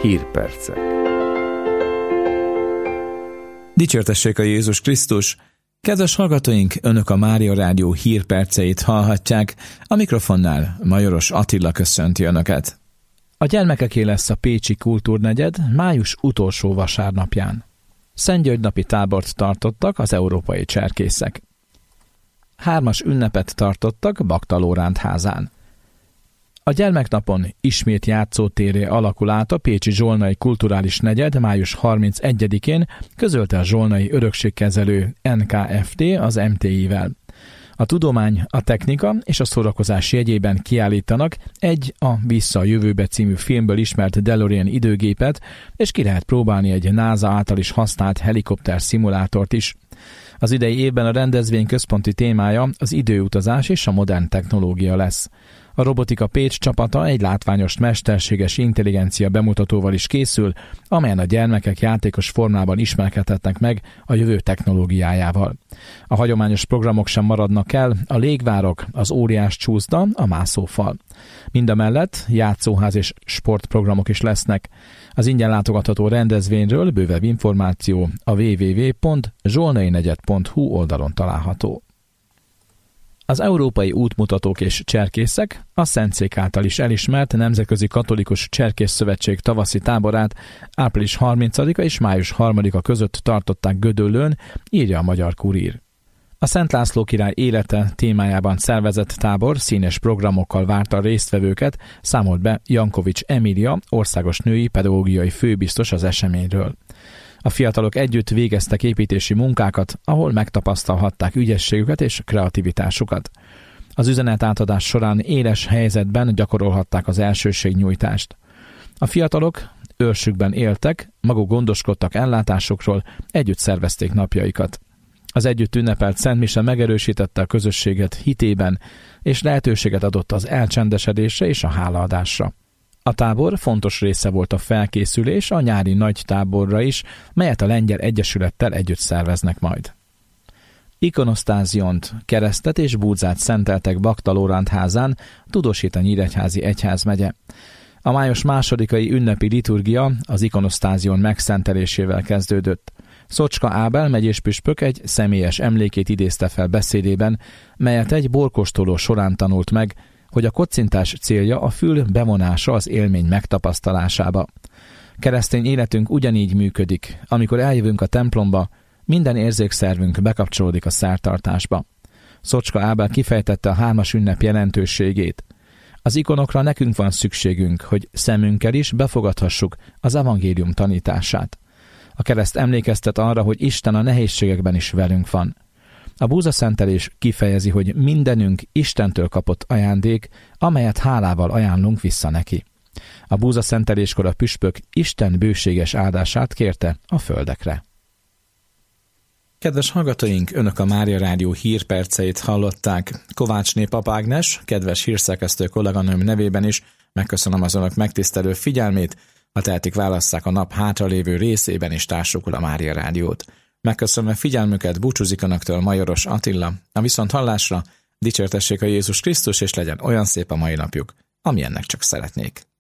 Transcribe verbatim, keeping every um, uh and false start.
Hírpercek. Dicsértessék a Jézus Krisztus! Kedves hallgatóink, Önök a Mária Rádió hírperceit hallhatják, a mikrofonnál Majoros Attila köszönti Önöket. A gyermekeké lesz a Pécsi Kultúrnegyed május utolsó vasárnapján. Szentgyörgy-napi tábort tartottak az európai cserkészek. Hármas ünnepet tartottak Bakta Lóránt házán. A gyermeknapon ismét játszótérré alakul át a Pécsi Zsolnai Kulturális Negyed május harmincegyedikén, közölte a Zsolnai Örökségkezelő en ká ef té az em té i-vel. A tudomány, a technika és a szórakozás jegyében kiállítanak egy a Vissza a jövőbe című filmből ismert DeLorean időgépet, és ki lehet próbálni egy NASA által is használt helikopter szimulátort is. Az idei évben a rendezvény központi témája az időutazás és a modern technológia lesz. A Robotika Pécs csapata egy látványos mesterséges intelligencia bemutatóval is készül, amelyen a gyermekek játékos formában ismerkedhetnek meg a jövő technológiájával. A hagyományos programok sem maradnak el, a légvárok, az óriás csúszda, a mászófal. Mindamellett játszóház és sportprogramok is lesznek. Az ingyen látogatható rendezvényről bővebb információ a double-u double-u double-u pont zsolnainegyed pont hu oldalon található. Az európai útmutatók és cserkészek a Szentszék által is elismert Nemzetközi Katolikus Cserkész-szövetség tavaszi táborát április harmincadika és május harmadika között tartották Gödöllőn, írja a Magyar Kurír. A Szent László király élete témájában szervezett tábor színes programokkal várta a résztvevőket, számolt be Jankovics Emília, országos női pedagógiai főbiztos az eseményről. A fiatalok együtt végeztek építési munkákat, ahol megtapasztalhatták ügyességüket és kreativitásukat. Az üzenetátadás során éles helyzetben gyakorolhatták az elsőségnyújtást. A fiatalok őrsükben éltek, maguk gondoskodtak ellátásokról, együtt szervezték napjaikat. Az együtt ünnepelt szentmise megerősítette a közösséget hitében, és lehetőséget adott az elcsendesedésre és a hálaadásra. A tábor fontos része volt a felkészülés a nyári nagy táborra is, melyet a Lengyel Egyesülettel együtt szerveznek majd. Ikonosztáziont, keresztet és búdzát szenteltek Bakta Lóránt házán, Tudósít a Nyíregyházi Egyházmegye. A május másodikai ünnepi liturgia az ikonosztázion megszentelésével kezdődött. Szocska Ábel megyés püspök egy személyes emlékét idézte fel beszédében, melyet egy borkóstoló során tanult meg, hogy a kocintás célja a fül bevonása az élmény megtapasztalásába. Keresztény életünk ugyanígy működik, amikor eljövünk a templomba, minden érzékszervünk bekapcsolódik a szertartásba. Szocska Ábel kifejtette a hármas ünnep jelentőségét. Az ikonokra nekünk van szükségünk, hogy szemünkkel is befogadhassuk az evangélium tanítását. A kereszt emlékeztet arra, hogy Isten a nehézségekben is velünk van. A búzaszentelés kifejezi, hogy mindenünk Istentől kapott ajándék, amelyet hálával ajánlunk vissza neki. A búzaszenteléskor a püspök Isten bőséges áldását kérte a földekre. Kedves hallgatóink, Önök a Mária Rádió hírperceit hallották. Kovácsné Pap Ágnes, kedves hírszerkesztő kolléganőm nevében is megköszönöm az Önök megtisztelő figyelmét, ha tehetik, válasszák a nap hátralévő részében is társukul a Mária Rádiót. Megköszönöm figyelmüket, búcsúzik Önöktől Majoros Attila. A viszont hallásra dicsértessék a Jézus Krisztus, és legyen olyan szép a mai napjuk, amilyennek csak szeretnék.